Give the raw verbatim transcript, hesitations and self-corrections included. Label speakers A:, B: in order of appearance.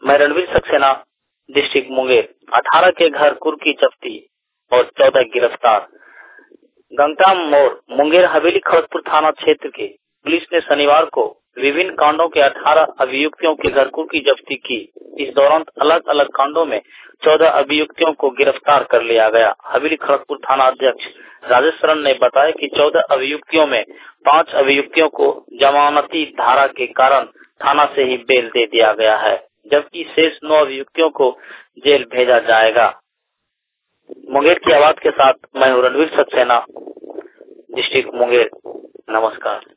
A: मैं रणवीर सक्सेना, डिस्ट्रिक्ट मुंगेर। अठारह के घर कुर्की जब्ती और चौदह गिरफ्तार। गंगटाम मोड़ मुंगेर हवेली खड़गपुर थाना क्षेत्र के पुलिस ने शनिवार को विभिन्न कांडों के अठारह अभियुक्तों के घर कुर्की जब्ती की। इस दौरान अलग अलग कांडों में चौदह अभियुक्तों को गिरफ्तार कर लिया गया। हवेली खड़गपुर थाना अध्यक्ष राजेश शरण ने बताया कि चौदह अभियुक्तों में पांच अभियुक्तों को जमानती धारा के कारण थाना से ही बेल दे दिया गया है, जबकि शेष नौ अभियुक्तों को जेल भेजा जाएगा। मुंगेर की आवाज के साथ मैं हूँ रणवीर सक्सेना, डिस्ट्रिक्ट मुंगेर। नमस्कार।